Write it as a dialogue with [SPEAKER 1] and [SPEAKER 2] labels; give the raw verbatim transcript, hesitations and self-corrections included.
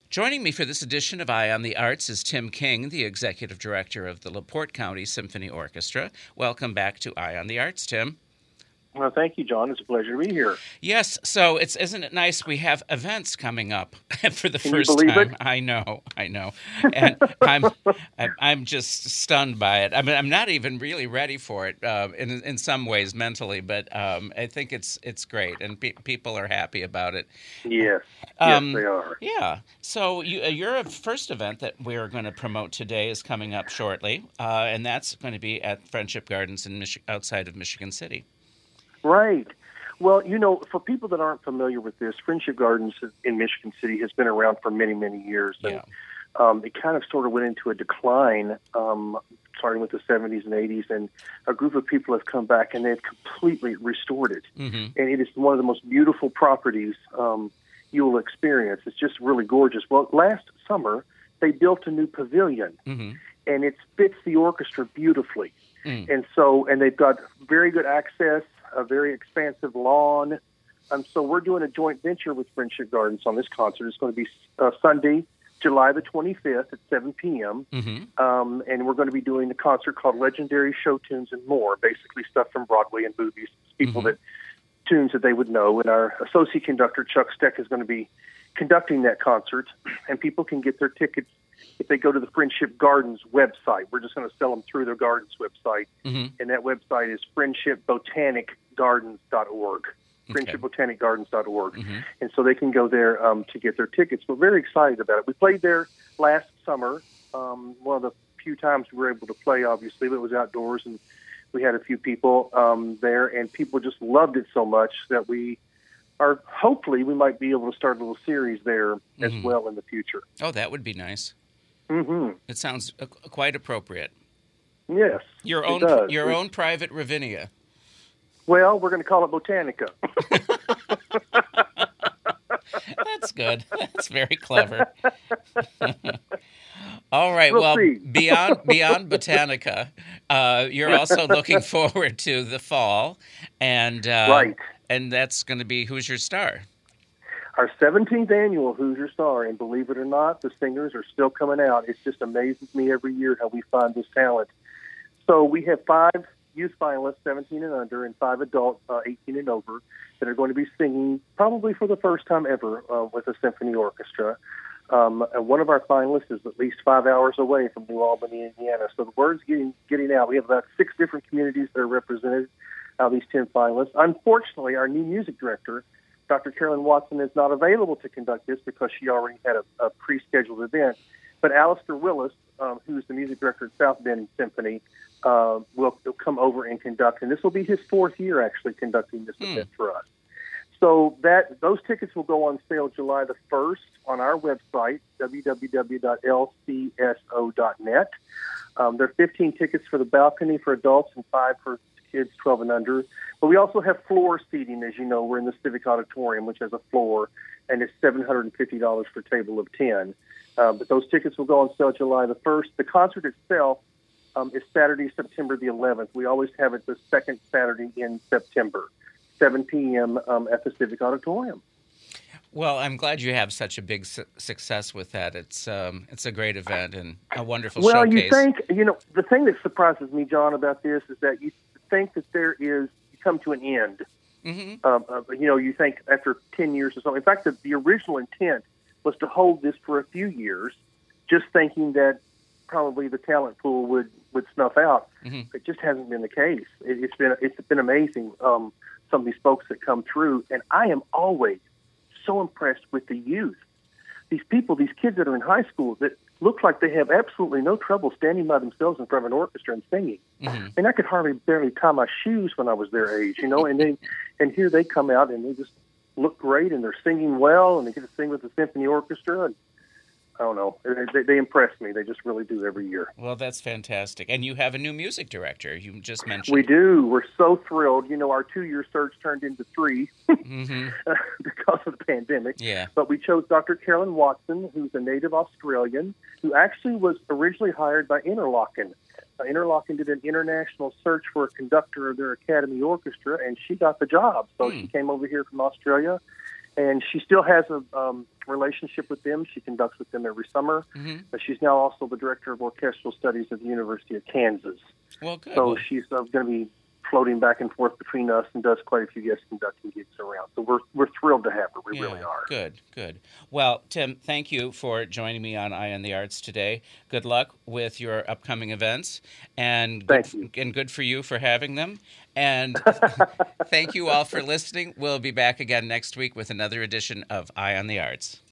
[SPEAKER 1] Joining me for this edition of Eye on the Arts is Tim King, the Executive Director of the LaPorte County Symphony Orchestra. Welcome back to Eye on the Arts, Tim.
[SPEAKER 2] Well, thank you, John. It's a pleasure to be here.
[SPEAKER 1] Yes, so it's isn't it nice we have events coming up for the
[SPEAKER 2] Can
[SPEAKER 1] first
[SPEAKER 2] you believe
[SPEAKER 1] time?
[SPEAKER 2] It?
[SPEAKER 1] I know, I know, and I'm I'm just stunned by it. I mean, I'm not even really ready for it uh, in in some ways mentally, but um, I think it's it's great, and pe- people are happy about it.
[SPEAKER 2] Yes,
[SPEAKER 1] Um,
[SPEAKER 2] yes, they are.
[SPEAKER 1] Yeah. So you, uh, your first event that we're going to promote today is coming up shortly, uh, and that's going to be at Friendship Gardens in Mich- outside of Michigan City.
[SPEAKER 2] Right. Well, you know, for people that aren't familiar with this, Friendship Gardens in Michigan City has been around for many, many years. And,
[SPEAKER 1] Yeah.
[SPEAKER 2] um, it kind of sort of went into a decline, um, starting with the seventies and eighties, and a group of people have come back and they've completely restored it.
[SPEAKER 1] Mm-hmm.
[SPEAKER 2] And it is one of the most beautiful properties um, you will experience. It's just really gorgeous. Well, last summer, they built a new pavilion,
[SPEAKER 1] Mm-hmm.
[SPEAKER 2] and it fits the orchestra beautifully.
[SPEAKER 1] Mm.
[SPEAKER 2] And so, and they've got very good access, a very expansive lawn. Um, so we're doing a joint venture with Friendship Gardens on this concert. It's going to be uh, Sunday, July the twenty-fifth at seven p.m.
[SPEAKER 1] Mm-hmm.
[SPEAKER 2] Um, and we're going to be doing a concert called Legendary Show Tunes and More, basically stuff from Broadway and movies, people
[SPEAKER 1] Mm-hmm.
[SPEAKER 2] that tunes that they would know. And our associate conductor, Chuck Steck, is going to be conducting that concert, and people can get their tickets if they go to the Friendship Gardens website. We're just going to sell them through their Gardens website,
[SPEAKER 1] Mm-hmm.
[SPEAKER 2] and that website is friendship botanic gardens dot org,
[SPEAKER 1] Okay.
[SPEAKER 2] friendship botanic gardens dot org.
[SPEAKER 1] Mm-hmm.
[SPEAKER 2] And so they can go there um, to get their tickets. We're very excited about it. We played there last summer, um, one of the few times we were able to play, obviously, but it was outdoors, and we had a few people um, there, and people just loved it so much that we are, hopefully, we might be able to start a little series there as
[SPEAKER 1] Mhm.
[SPEAKER 2] well in the future.
[SPEAKER 1] Oh, that would be nice.
[SPEAKER 2] Mm-hmm.
[SPEAKER 1] It sounds uh, quite appropriate.
[SPEAKER 2] Yes,
[SPEAKER 1] Your
[SPEAKER 2] it
[SPEAKER 1] own,
[SPEAKER 2] does.
[SPEAKER 1] your
[SPEAKER 2] We-
[SPEAKER 1] own private Ravinia.
[SPEAKER 2] Well, we're going to call it Botanica.
[SPEAKER 1] That's good. That's very clever. All right.
[SPEAKER 2] We'll
[SPEAKER 1] well,
[SPEAKER 2] see.
[SPEAKER 1] beyond beyond Botanica, uh, you're also looking forward to the fall, and uh,
[SPEAKER 2] Right.
[SPEAKER 1] and that's going to be Who's Your Star?
[SPEAKER 2] Our seventeenth annual Who's Your Star, and believe it or not, the singers are still coming out. It just amazes me every year how we find this talent. So we have five youth finalists, seventeen and under, and five adults, uh, eighteen and over, that are going to be singing probably for the first time ever uh, with a symphony orchestra. Um, and one of our finalists is at least five hours away from New Albany, Indiana. So the word's getting getting out. We have about six different communities that are represented out of these ten finalists. Unfortunately, our new music director, Doctor Carolyn Watson, is not available to conduct this because she already had a, a pre-scheduled event. But Alistair Willis, um, who's the music director at South Bend Symphony, uh, will, will come over and conduct. And this will be his fourth year actually conducting this
[SPEAKER 1] Hmm.
[SPEAKER 2] event for us. So that those tickets will go on sale July the first on our website, w w w dot l c s o dot net. Um, there are fifteen tickets for the balcony for adults and five for kids twelve and under. But we also have floor seating, as you know. We're in the Civic Auditorium, which has a floor, and it's seven hundred fifty dollars for a table of ten. Uh, but those tickets will go on sale July the first. The concert itself um, is Saturday, September the eleventh. We always have it the second Saturday in September, seven p.m. Um, at the Civic Auditorium.
[SPEAKER 1] Well, I'm glad you have such a big su- success with that. It's um, it's a great event and a wonderful
[SPEAKER 2] Well,
[SPEAKER 1] showcase.
[SPEAKER 2] you think, you know, the thing that surprises me, John, about this is that you think that there is, you come to an end.
[SPEAKER 1] Mm-hmm.
[SPEAKER 2] Um, uh, you know, you think after ten years or something. In fact, the, the original intent was to hold this for a few years, just thinking that probably the talent pool would, would snuff out.
[SPEAKER 1] Mm-hmm.
[SPEAKER 2] It just hasn't been the case. It, it's been it's been amazing, um, some of these folks that come through, and I am always so impressed with the youth. These people, these kids that are in high school that look like they have absolutely no trouble standing by themselves in front of an orchestra and singing.
[SPEAKER 1] Mm-hmm.
[SPEAKER 2] And I could hardly barely tie my shoes when I was their age, you know, and they, and here they come out and they just look great and they're singing well and they get to sing with the symphony orchestra. And I don't know. They, they impress me. They just really do every year.
[SPEAKER 1] Well, that's fantastic. And you have a new music director. You just mentioned.
[SPEAKER 2] We do. We're so thrilled. You know, our two-year search turned into three
[SPEAKER 1] Mm-hmm.
[SPEAKER 2] because of the pandemic.
[SPEAKER 1] Yeah.
[SPEAKER 2] But we chose Doctor Carolyn Watson, who's a native Australian, who actually was originally hired by Interlochen. Uh, Interlochen did an international search for a conductor of their Academy Orchestra, and she got the job. So
[SPEAKER 1] Hmm.
[SPEAKER 2] she came over here from Australia, And she still has a um, relationship with them. She conducts with them every summer.
[SPEAKER 1] Mm-hmm.
[SPEAKER 2] But she's now also the director of orchestral studies at the University of Kansas.
[SPEAKER 1] Well, good.
[SPEAKER 2] So
[SPEAKER 1] Well,
[SPEAKER 2] she's uh, going to be floating back and forth between us and does quite a few guest conducting gigs around. So we're we're thrilled to have her. We
[SPEAKER 1] yeah,
[SPEAKER 2] really are.
[SPEAKER 1] Good, good. Well, Tim, thank you for joining me on Eye on the Arts today. Good luck with your upcoming events, and good,
[SPEAKER 2] Thank you.
[SPEAKER 1] and good for you for having them. And thank you all for listening. We'll be back again next week with another edition of Eye on the Arts.